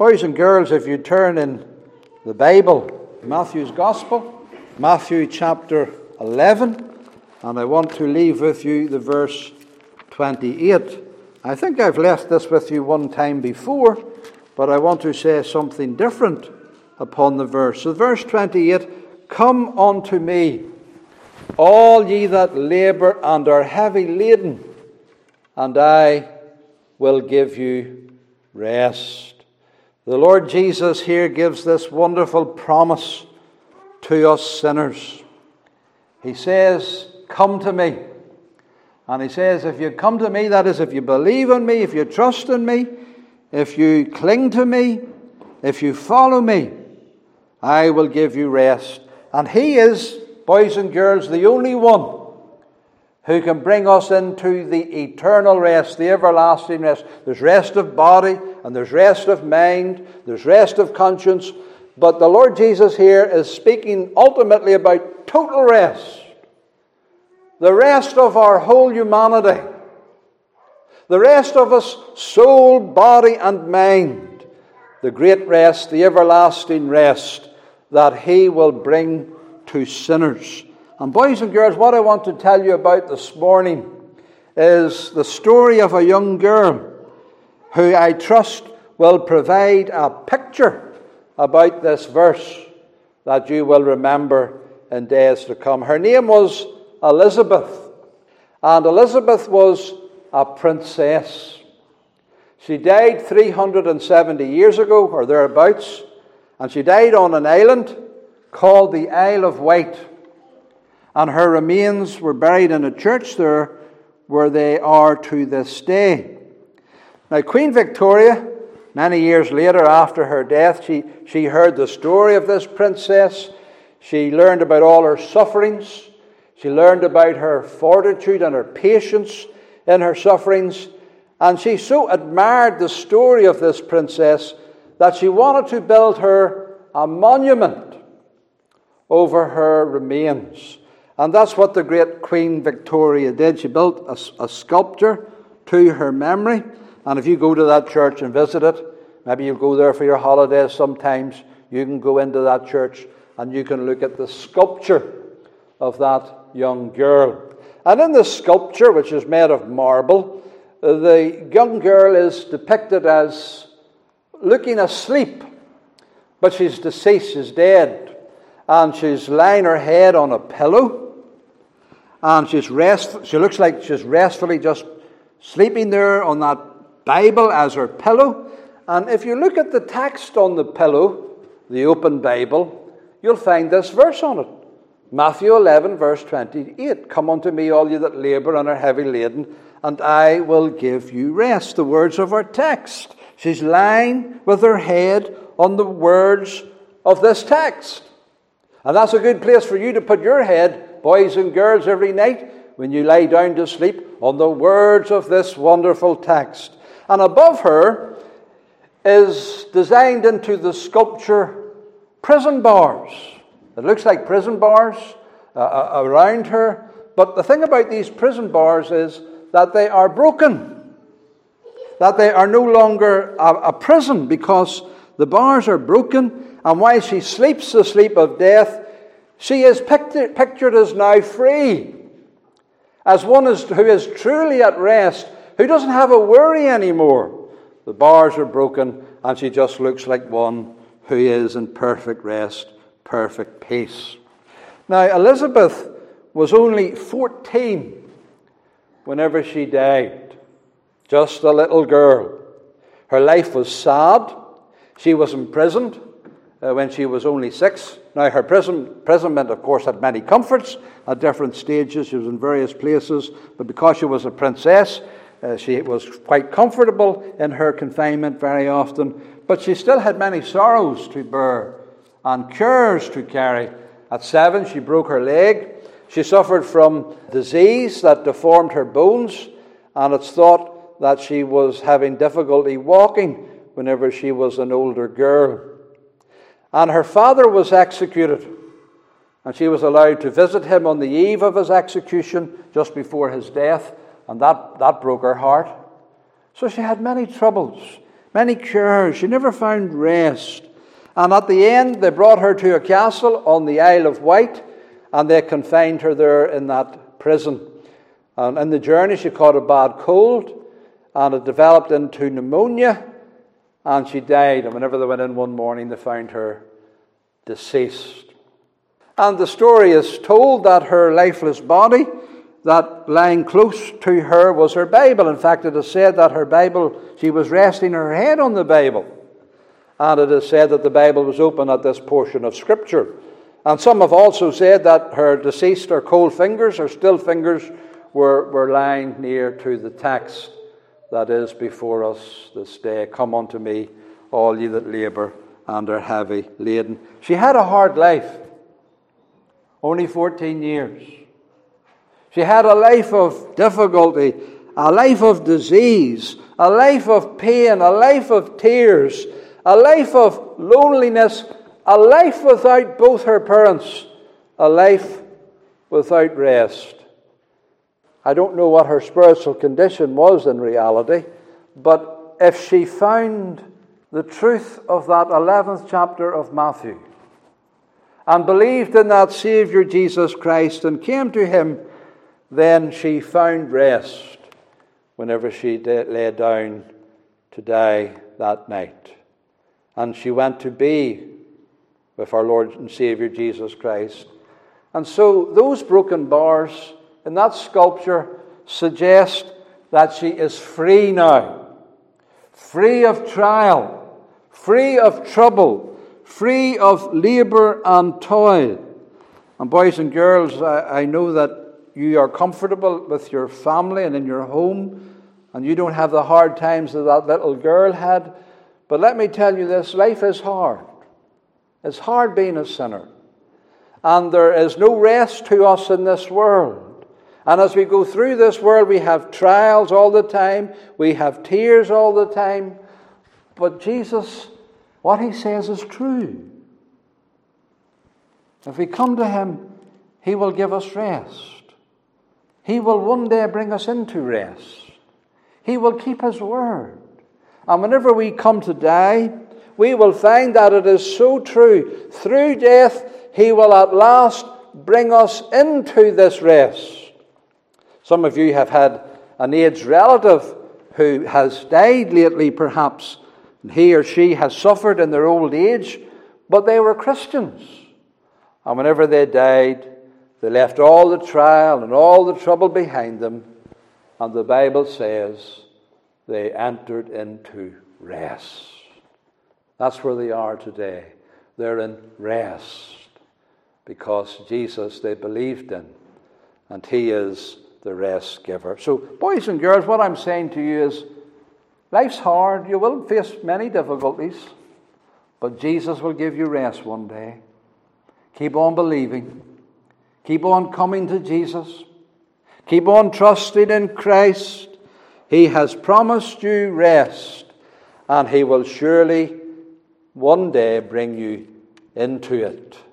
Boys and girls, if you turn in the Bible, Matthew's Gospel, Matthew chapter 11, and I want to leave with you the verse 28. I think I've left this with you one time before, but I want to say something different upon the verse. So verse 28, "Come unto me, all ye that labour and are heavy laden, and I will give you rest." The Lord Jesus here gives this wonderful promise to us sinners. He says, "Come to me." And he says, if you come to me, that is, if you believe in me, if you trust in me, if you cling to me, if you follow me, I will give you rest. And he is, boys and girls, the only one who can bring us into the eternal rest, the everlasting rest. There's rest of body, and there's rest of mind, there's rest of conscience. But the Lord Jesus here is speaking ultimately about total rest. The rest of our whole humanity. The rest of us, soul, body, and mind. The great rest, the everlasting rest that he will bring to sinners. And boys and girls, what I want to tell you about this morning is the story of a young girl who I trust will provide a picture about this verse that you will remember in days to come. Her name was Elizabeth, and Elizabeth was a princess. She died 370 years ago, or thereabouts, and she died on an island called the Isle of Wight. And her remains were buried in a church there where they are to this day. Now, Queen Victoria, many years later after her death, she heard the story of this princess. She learned about all her sufferings. She learned about her fortitude and her patience in her sufferings. And she so admired the story of this princess that she wanted to build her a monument over her remains. And that's what the great Queen Victoria did. She built a sculpture to her memory. And if you go to that church and visit it, maybe you'll go there for your holidays sometimes, you can go into that church and you can look at the sculpture of that young girl. And in the sculpture, which is made of marble, the young girl is depicted as looking asleep. But she's deceased, she's dead. And she's lying her head on a pillow. And she looks like she's restfully just sleeping there on that Bible as her pillow. And if you look at the text on the pillow, the open Bible, you'll find this verse on it. Matthew 11, verse 28. "Come unto me, all you that labour and are heavy laden, and I will give you rest." The words of our text. She's lying with her head on the words of this text. And that's a good place for you to put your head, boys and girls, every night when you lie down to sleep, on the words of this wonderful text. And above her is designed into the sculpture prison bars. It looks like prison bars around her. But the thing about these prison bars is that they are broken. That they are no longer a prison because the bars are broken. And while she sleeps the sleep of death, she is pictured as now free. As one who is truly at rest, who doesn't have a worry anymore. The bars are broken and she just looks like one who is in perfect rest, perfect peace. Now, Elizabeth was only 14 whenever she died. Just a little girl. Her life was sad. She was imprisoned when she was only 6. Now, her imprisonment, of course, had many comforts at different stages. She was in various places. But because she was a princess, she was quite comfortable in her confinement very often. But she still had many sorrows to bear and cares to carry. At 7, she broke her leg. She suffered from disease that deformed her bones. And it's thought that she was having difficulty walking whenever she was an older girl. And her father was executed. And she was allowed to visit him on the eve of his execution, just before his death. And that broke her heart. So she had many troubles, many cares. She never found rest. And at the end, they brought her to a castle on the Isle of Wight, and they confined her there in that prison. And in the journey, she caught a bad cold, and it developed into pneumonia, and she died. And whenever they went in one morning, they found her deceased. And the story is told that her lifeless body, that lying close to her was her Bible. In fact, it is said that her Bible, she was resting her head on the Bible. And it is said that the Bible was open at this portion of Scripture. And some have also said that her deceased or cold fingers or still fingers were lying near to the text that is before us this day. Come unto me, all ye that labour and are heavy laden. She had a hard life. Only 14 years. She had a life of difficulty, a life of disease, a life of pain, a life of tears, a life of loneliness, a life without both her parents, a life without rest. I don't know what her spiritual condition was in reality, but if she found the truth of that 11th chapter of Matthew, and believed in that Saviour Jesus Christ and came to Him, then she found rest whenever she lay down to die that night. And she went to be with our Lord and Saviour Jesus Christ. And so those broken bars in that sculpture suggest that she is free now, free of trial, free of trouble, free of labour and toil. And boys and girls, I know that you are comfortable with your family and in your home, and you don't have the hard times that that little girl had. But let me tell you this, life is hard. It's hard being a sinner. And there is no rest to us in this world. And as we go through this world, we have trials all the time. We have tears all the time. But Jesus, what He says is true. If we come to Him, He will give us rest. He will one day bring us into rest. He will keep His word. And whenever we come to die, we will find that it is so true. Through death, He will at last bring us into this rest. Some of you have had an aged relative who has died lately, perhaps. He or she has suffered in their old age, but they were Christians. And whenever they died, they left all the trial and all the trouble behind them. And the Bible says they entered into rest. That's where they are today. They're in rest because Jesus they believed in, and He is the rest giver. So, boys and girls, what I'm saying to you is, life's hard. You will face many difficulties, but Jesus will give you rest one day. Keep on believing. Keep on coming to Jesus. Keep on trusting in Christ. He has promised you rest, and He will surely one day bring you into it.